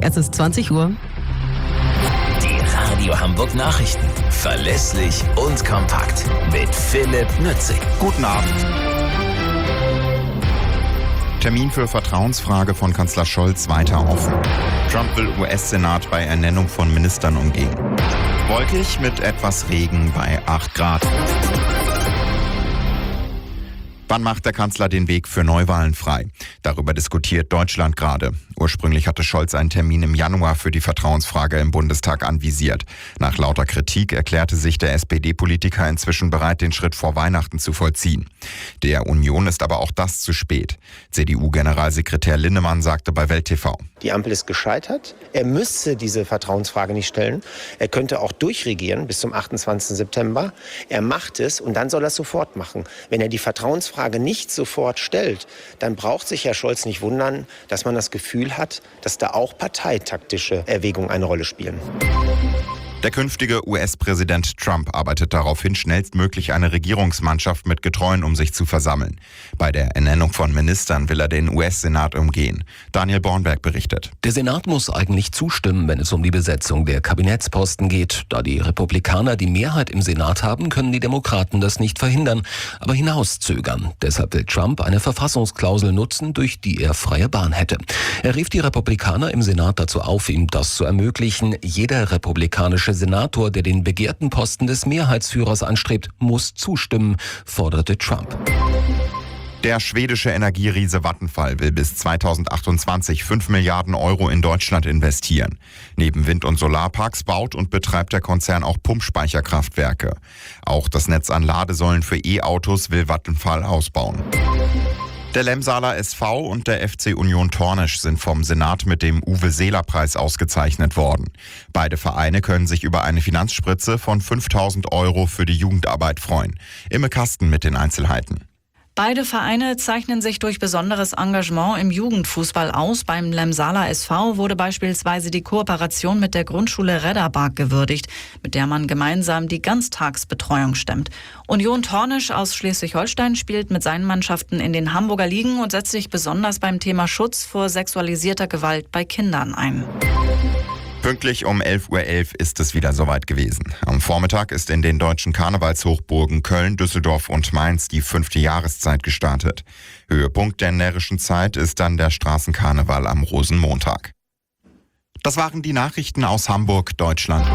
Es ist 20 Uhr. Die Radio Hamburg Nachrichten. Verlässlich und kompakt. Mit Philipp Nützig. Guten Abend. Termin für Vertrauensfrage von Kanzler Scholz weiter offen. Trump will US-Senat bei Ernennung von Ministern umgehen. Wolkig mit etwas Regen bei 8 Grad. Wann macht der Kanzler den Weg für Neuwahlen frei? Darüber diskutiert Deutschland gerade. Ursprünglich hatte Scholz einen Termin im Januar für die Vertrauensfrage im Bundestag anvisiert. Nach lauter Kritik erklärte sich der SPD-Politiker inzwischen bereit, den Schritt vor Weihnachten zu vollziehen. Der Union ist aber auch das zu spät. CDU-Generalsekretär Linnemann sagte bei Welt TV: Die Ampel ist gescheitert. Er müsste diese Vertrauensfrage nicht stellen. Er könnte auch durchregieren bis zum 28. September. Er macht es und dann soll er es sofort machen. Wenn er die Vertrauensfrage nicht sofort stellt, dann braucht sich Herr Scholz nicht wundern, dass man das Gefühl hat, dass da auch parteitaktische Erwägungen eine Rolle spielen. Der künftige US-Präsident Trump arbeitet darauf hin, schnellstmöglich eine Regierungsmannschaft mit Getreuen um sich zu versammeln. Bei der Ernennung von Ministern will er den US-Senat umgehen. Daniel Bornberg berichtet. Der Senat muss eigentlich zustimmen, wenn es um die Besetzung der Kabinettsposten geht. Da die Republikaner die Mehrheit im Senat haben, können die Demokraten das nicht verhindern, aber hinauszögern. Deshalb will Trump eine Verfassungsklausel nutzen, durch die er freie Bahn hätte. Er rief die Republikaner im Senat dazu auf, ihm das zu ermöglichen. Jeder republikanische Senator, der den begehrten Posten des Mehrheitsführers anstrebt, muss zustimmen, forderte Trump. Der schwedische Energieriese Vattenfall will bis 2028 5 Milliarden Euro in Deutschland investieren. Neben Wind- und Solarparks baut und betreibt der Konzern auch Pumpspeicherkraftwerke. Auch das Netz an Ladesäulen für E-Autos will Vattenfall ausbauen. Der Lemsaler SV und der FC Union Tornisch sind vom Senat mit dem Uwe-Seeler-Preis ausgezeichnet worden. Beide Vereine können sich über eine Finanzspritze von 5.000 Euro für die Jugendarbeit freuen. Imme Kasten mit den Einzelheiten. Beide Vereine zeichnen sich durch besonderes Engagement im Jugendfußball aus. Beim Lemsaler SV wurde beispielsweise die Kooperation mit der Grundschule Redderbark gewürdigt, mit der man gemeinsam die Ganztagsbetreuung stemmt. Union Tornisch aus Schleswig-Holstein spielt mit seinen Mannschaften in den Hamburger Ligen und setzt sich besonders beim Thema Schutz vor sexualisierter Gewalt bei Kindern ein. Pünktlich um 11.11 Uhr ist es wieder soweit gewesen. Am Vormittag ist in den deutschen Karnevalshochburgen Köln, Düsseldorf und Mainz die 5. Jahreszeit gestartet. Höhepunkt der närrischen Zeit ist dann der Straßenkarneval am Rosenmontag. Das waren die Nachrichten aus Hamburg, Deutschland.